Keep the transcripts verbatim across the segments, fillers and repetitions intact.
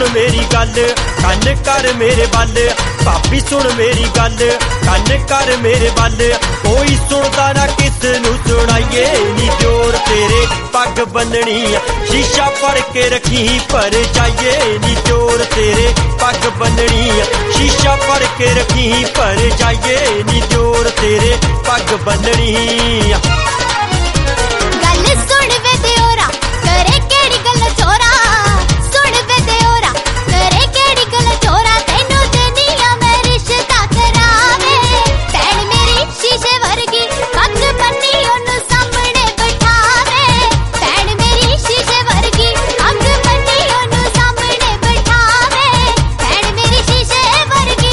मेरी गल कन कर मेरे बल भाभी सुन मेरी गल कन कर मेरे बल कोई सुनदा ना किस नू सुनाइए नी जोर तेरे पग बननी शीशा फड़ के रखी पर जाइए नी जोर तेरे पग बननी शीशा फड़ के रखी पर जाइए नी जोर तेरे पग बननी गल सुन वे दियोरा करे केड़ी गल चोरा सुन वे दियोरा करे केड़ी गल चोरा तैनू दुनिया में रिश्ता करावे भैन मेरी शीशे वर्गी पग बन्नी ओनू सामने बिठावे भैन मेरी शीशे वर्गी पग बन्नी ओनू सामने बिठावे भैन मेरी शीशे वर्गी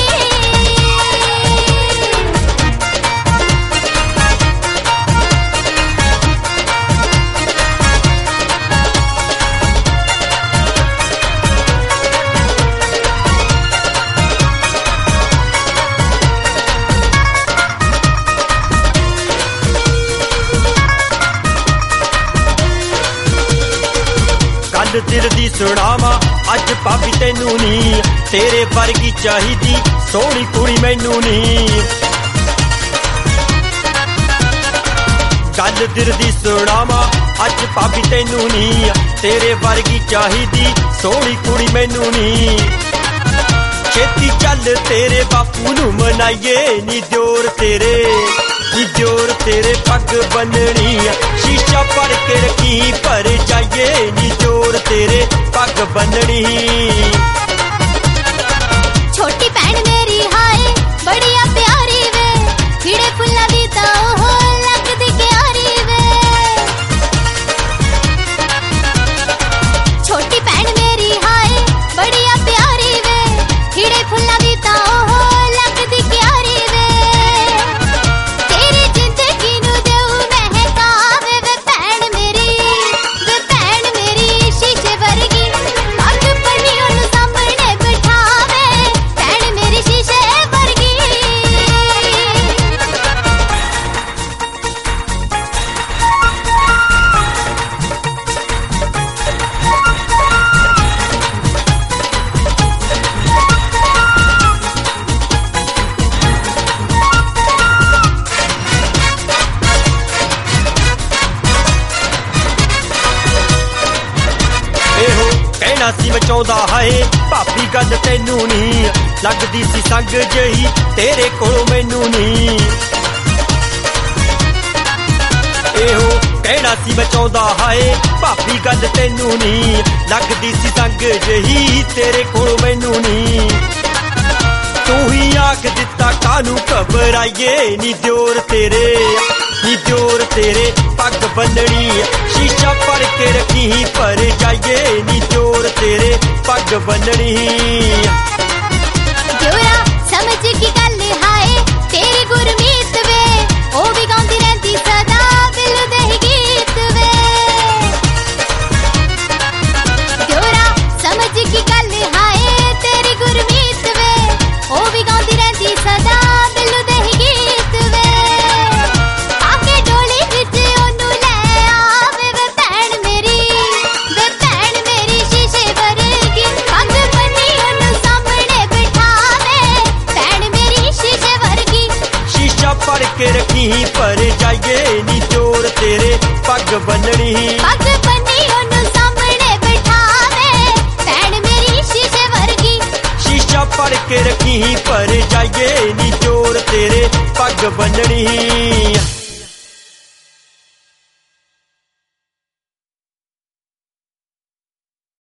गल दिल दी सुनावा अज भाभी तैनू नी तेरे वर्गी चाहिदी सोहनी कुड़ी मैनू नी गल दिल दी सुनावा अज भाभी तैनू नी तेरे वर्गी चाहिदी सोहनी कुड़ी मैनू नी छेती चल तेरे बापू नू मनाइए नी जोर तेरे नी जोर तेरे पग बननी शीशा फड़ के रखी पर जाइए नी जोर तेरे पग बननी छोटी भैन मेरी हाय बढ़िया प्यारी वे खिड़े फुल्ला दी तो हो लगदी क्यारी वे छोटी भैन मेरी हाय बढ़िया प्यारी वे खिड़े फुल्ला दी तो हो लगदी क्यारी वे तेरी जिंदगी नू देऊ महकावे वे भैन मेरी वे भैन मेरी शीशे वर्गी पग बनी ओनू सामने बिठावे भैन मेरी शीशे वर्गी एहो कहना सी मैं चाहता है भाभी गल तैनू नी लगदी सी संग जही तेरे कोलों मैनू नी एहो कहना सी मैं चाहता है भाभी गल तैनू नी लगदी सी संग जही तेरे कोलों मैनू नी तू ही आख दिता कानू घबराइए नी जोर तेरे नी जोर तेरे पग बननी शीशा फड़ के रखी पर जाइए नी जोर तेरे पग बननी जोरा समझ की गल हाय तेरी गुरमीत वे ओ भी गांदी रहंदी सदा दिल दे गीत वे जोरा समझ की गल हाय तेरी गुरमीत वे ओ भी गांदी रहंदी सदा दिल दे गीत वे आके डोली विच ओनू ले आवे वे भैन मेरी वे भैन मेरी शीशे वर्गी पग बनी ओनू सामने बिठावे भैन मेरी शीशे वर्गी शीशा फड़ के रखी पर जाइए नी जोर तेरे पग बननी पग बनी ओनू सामने बिठावे भैन मेरी शीशे वर्गी शीशा फड़ के रखी पर जाइए नी